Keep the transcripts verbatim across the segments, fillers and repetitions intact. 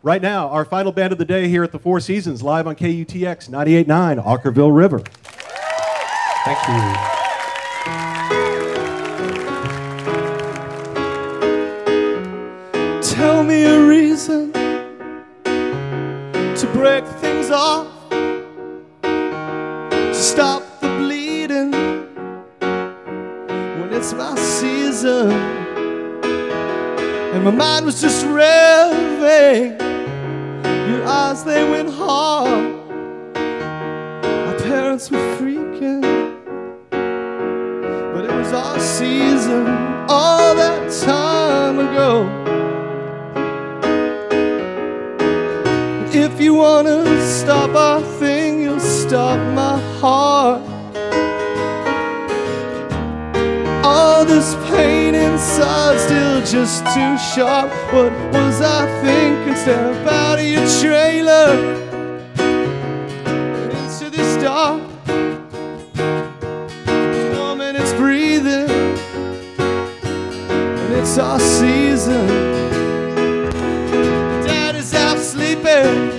Right now, our final band of the day here at the Four Seasons, live on K U T X ninety-eight point nine, Okkervil River. Thank you. Tell me a reason to break things off, to stop the bleeding when it's my season. And my mind was just revving. Your eyes, they went hard. Our parents were freaking, but it was our season all that time ago. If you wanna stop our thing, you'll stop my heart. All this pain inside still just too sharp. What was I thinking? Step out of your trailer into this dark. Woman, it's breathing, and it's our season. Dad is half sleeping,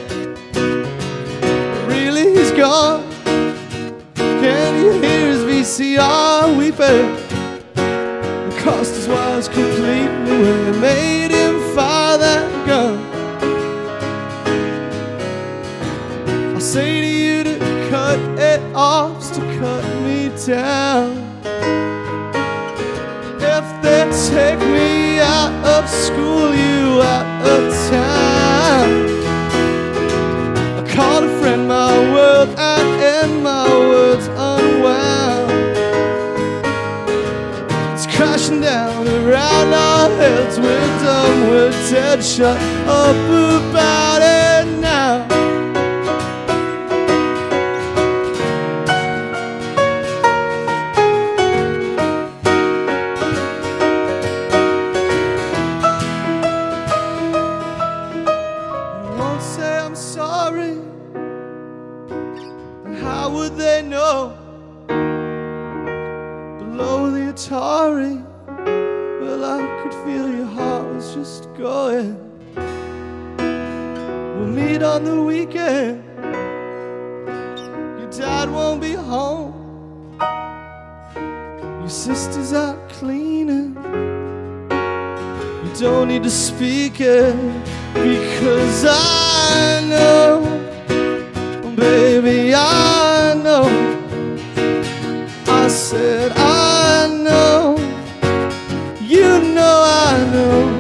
really he's gone. Can you hear his V C R weeping? Crossed his wires completely when they made him fire that gun. I'll say to you to cut it off, to cut me down. If they take me out of school, you out of town. I called a friend, my world, and end my words unwound. Crashing down around our heads, we're done, we're dead. Shut up about it now. I won't say I'm sorry, and how would they know? Below the Atari, well, I could feel your heart was just going. We'll meet on the weekend. Your dad won't be home. Your sister's out cleaning. You don't need to speak it, because I know, baby, I know. I said I know, you know I know.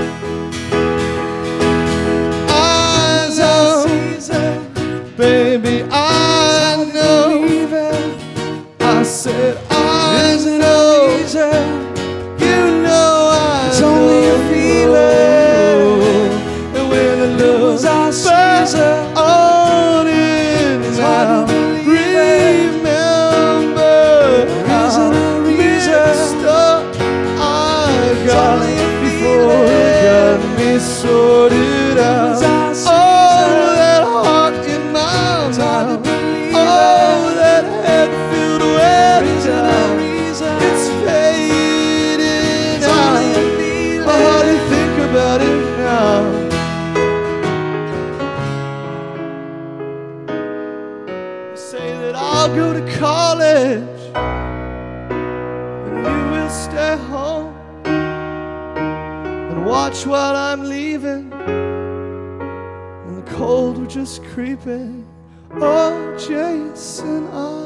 I know, baby, I know. I said I know, you know I know. It's only a feeling, and when the love's our season, on it now. Before it got me sorted out. Oh, that heart in my mouth. Oh, that head filled with doubt. It's fading out. Oh, how do you think about it now? You say that I'll go to college and you will stay home. Watch while I'm leaving, and the cold will just creeping. Oh, Jason, I